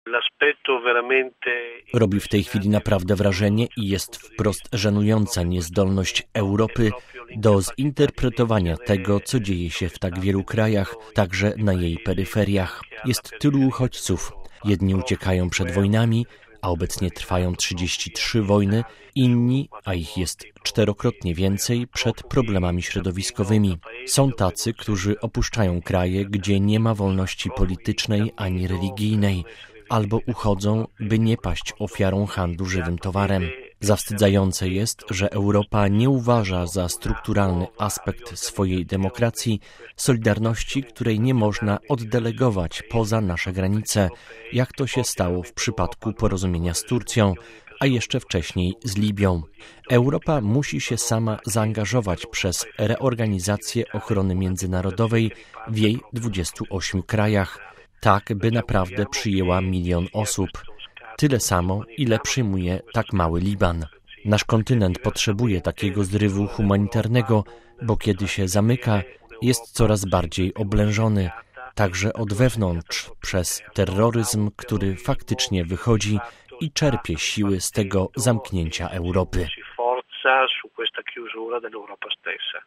Robi w tej chwili naprawdę wrażenie i jest wprost żenująca niezdolność Europy do zinterpretowania tego, co dzieje się w tak wielu krajach, także na jej peryferiach. Jest tylu uchodźców. Jedni uciekają przed wojnami, a obecnie trwają 33 wojny, inni, a ich jest 4-krotnie więcej, przed problemami środowiskowymi. Są tacy, którzy opuszczają kraje, gdzie nie ma wolności politycznej ani religijnej, albo uchodzą, by nie paść ofiarą handlu żywym towarem. Zawstydzające jest, że Europa nie uważa za strukturalny aspekt swojej demokracji solidarności, której nie można oddelegować poza nasze granice, jak to się stało w przypadku porozumienia z Turcją, a jeszcze wcześniej z Libią. Europa musi się sama zaangażować przez reorganizację ochrony międzynarodowej w jej 28 krajach, tak by naprawdę przyjęła 1 milion osób. Tyle samo, ile przyjmuje tak mały Liban. Nasz kontynent potrzebuje takiego zrywu humanitarnego, bo kiedy się zamyka, jest coraz bardziej oblężony, także od wewnątrz, przez terroryzm, który faktycznie wychodzi i czerpie siły z tego zamknięcia Europy.